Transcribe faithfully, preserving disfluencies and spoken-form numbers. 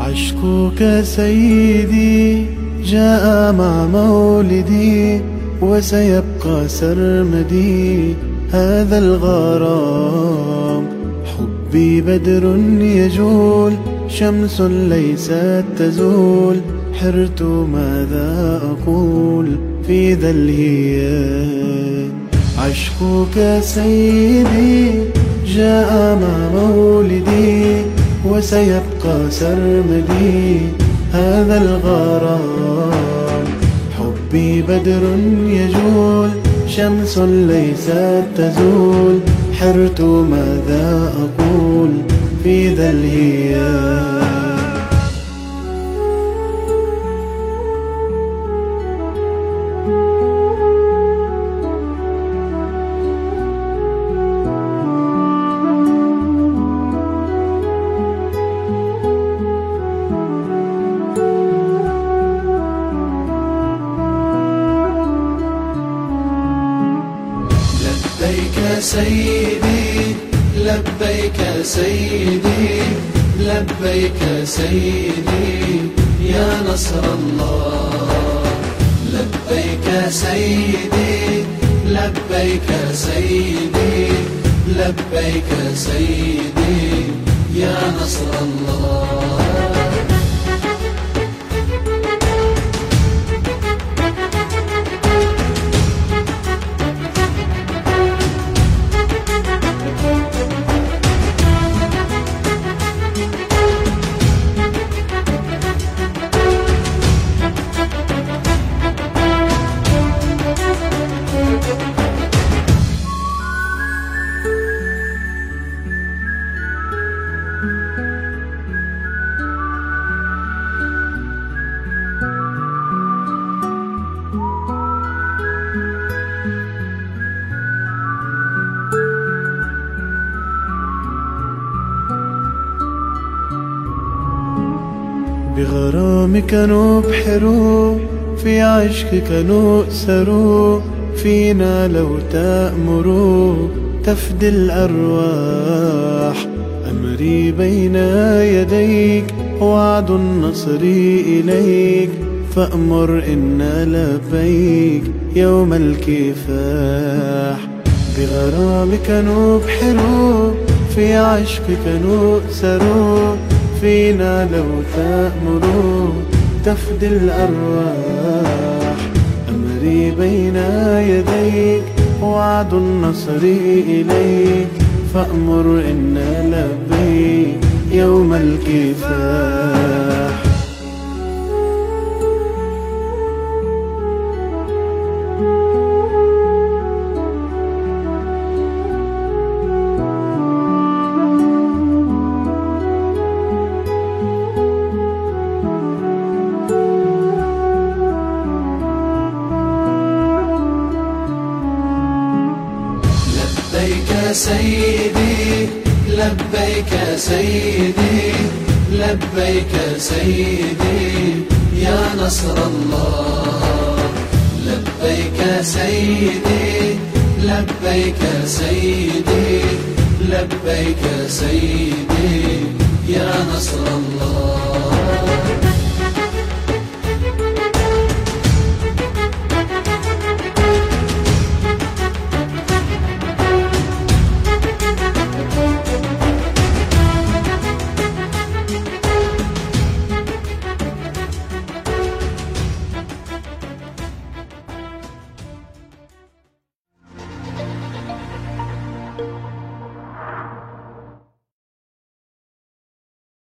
عشقك سيدي جاء مع مولدي، وسيبقى سرمدي هذا الغرام. حبي بدر يجول، شمس ليست تزول، حرت ماذا أقول في ذا الهيام. عشقك سيدي جاء مع مولدي، وسيبقى سرمدي هذا الغرام. حبي بدر يجول، شمس ليست تزول، حرت ماذا أقول في ذا الهيام. لبيك سيدي لبيك سيدي لبيك سيدي يا نصر الله. لبيك سيدي لبيك سيدي لبيك سيدي يا نصر الله. بغرامك نبحر، في عشقك نؤسر، فينا لو تأمر تفدي الأرواح. أمري بين يديك، وعد النصر إليك، فأمر إنا لبيك يوم الكفاح. بغرامك نبحر، في عشقك نؤسر، فينا لو تأمر تفدي الأرواح. أمري بين يديك، وعد النصر إليك، فأمر إنا لبيك يوم الكفاح. لبيك سيدي لبيك سيدي لبيك سيدي يا نصر الله. لبيك سيدي لبيك سيدي لبيك سيدي يا نصر الله.